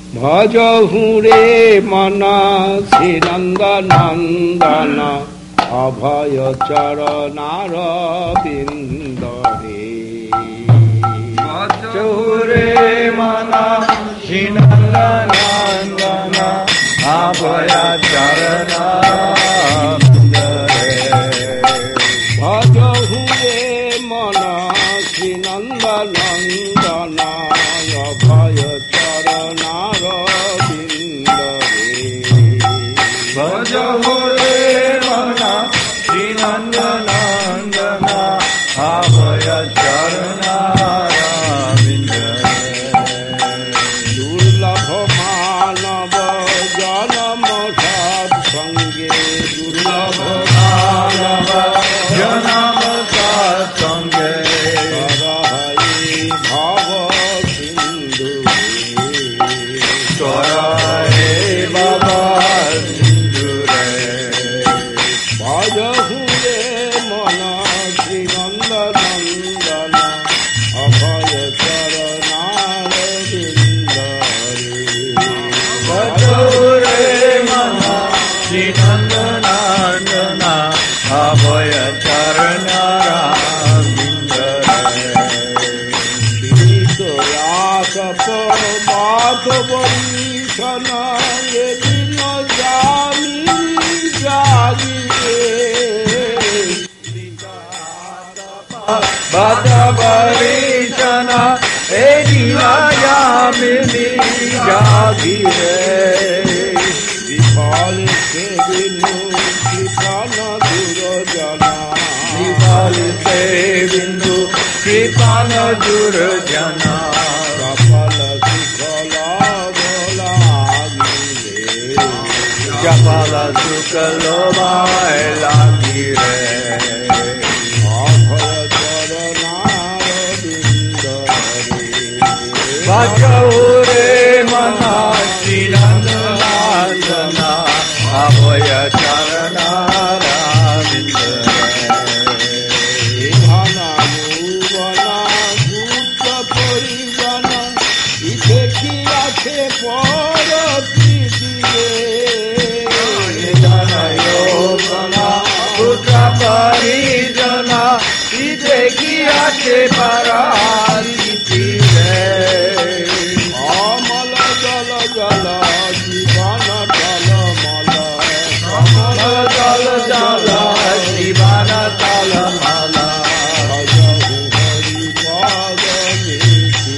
भजहु रे मन श्री नंद नंदन अभय चरणार बिंद रे। भजहु रे मन श्री नंद नंदन अभय चरणार बिंद रे। भजहु रे मन श्री नंद नंदन अभय चरणार बिंद रे। भजहु रे मन श्री नंद नंदन अभय चरणार बिंद रे। दुर्लभ मानव जन्म सत्संगे दुर्लभ मानव जन्म सत्संगे करहि भव सिंधु करहि भव सिंधु रे। भजहु रे मन श्री नंद नंदन अभय चरणार बिंद रे। भजहु रे मन श्री नंद नंदन अभय चरणार बिंद रे। विदयास माध वंशन ये दिन जामी जागी भज बरीशन ए दीनायामिनी जागी रे। विफल से बिनु कृपन दुर्जना विफल से बिंदु कृपन दुर्जना सफल सुफल बोलागी रे। चपल सुख लोभाय लागी रे। अभय चरणार बिंद रे। भजहु रे मन श्री नंद नंदन अभय चरणार बिंद रे। धना भुवना भूत परिजन देखी आखे परती दिए। धन योजना पुत्र परिजन देखी आखे पराती रे। अमल जल जल जीवन जल मल कमल जल जल जीवन तल मल। भजहु हरि पद नीति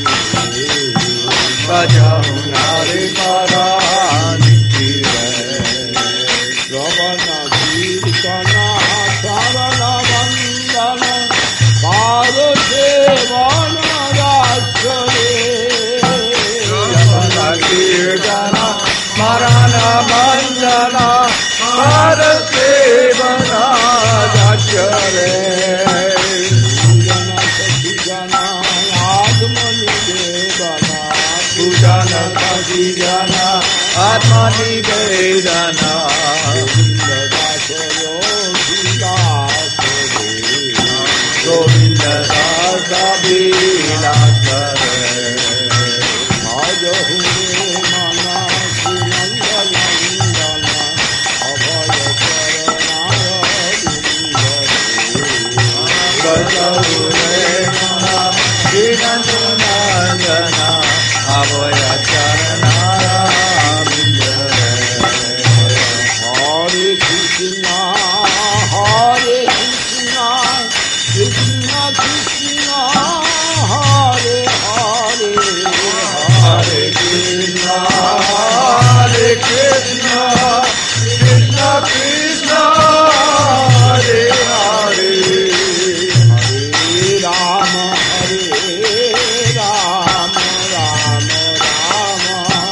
भजहु हरि पद नीति रे। श्रवण कीर्तन शरण वंदन पाद सेवन राष्ट्र रे। श्रवण कीर्तन स्मरण वंदन पाद सेवन राष्ट्र रे। पूजन सखीजन आत्मनिवेदन पूजन सखीजन आत्मनिवेदन गोविंददास योगिदास रे। गोविंद दास विलास रे। भजहु रे मन श्री नंद नंदन अभय चरणार बिंद रे। भजहु रे मन श्री नंद नंदन अभय चरणार बिंद रे। हरे कृष्ण हरे कृष्ण कृष्ण कृष्ण हरे हरे हरे कृष्ण हरे कृष्ण कृष्ण कृष्ण हरे हरे। हरे राम राम राम राम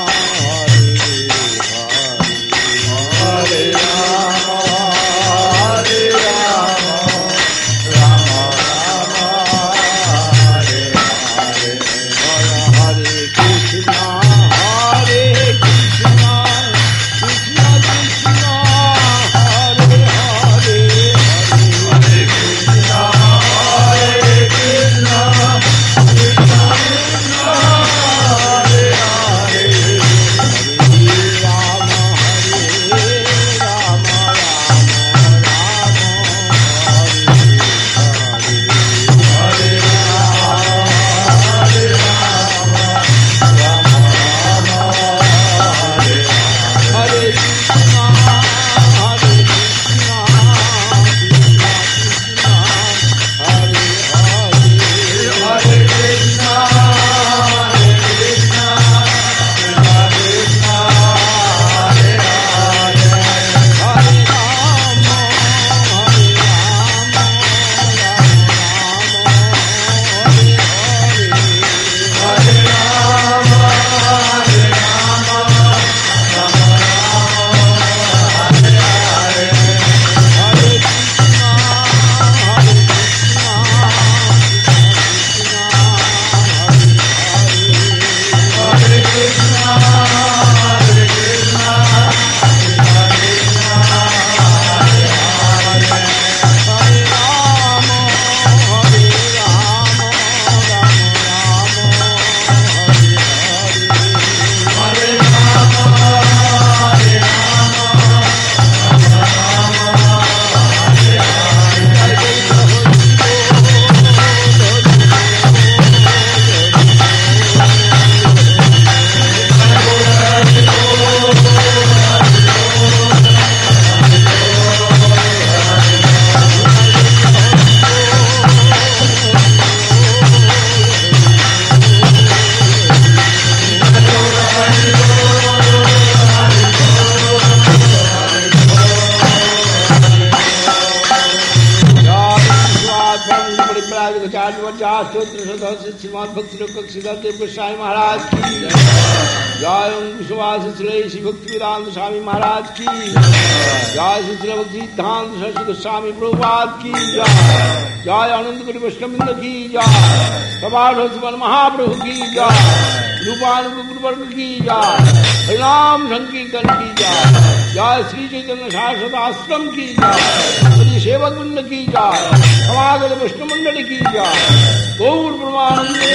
चाष्टोत्तर श्रीमद भक्ति लोक देव गोस्वामी महाराज की जय ओम विश्वास श्री भक्ति वेदांत स्वामी महाराज की जय श्री भक्ति सिद्धांत सरस्वती गोस्वामी प्रभुपाद की जय आनंद गुरु वैष्णववृंद की जय सभासद महाप्रभु की जय रूपानुग गुरुवर्ग की जय हरिनाम संकीर्तन की जय जय श्री चैतन्य शाश्वत आश्रम की जय सेवक वृंद की जय समागत वैष्णव मंडल की जय गौर ब्रह्मानंदे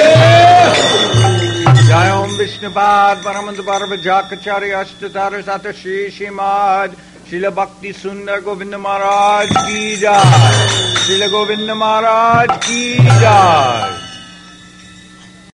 जय ओम विष्णुपाद परमहंस पार्वजाचार्य अष्टतार सात श्री श्रीमद श्रील भक्ति सुंदर गोविंद महाराज की जय श्रील गोविंद महाराज की जय।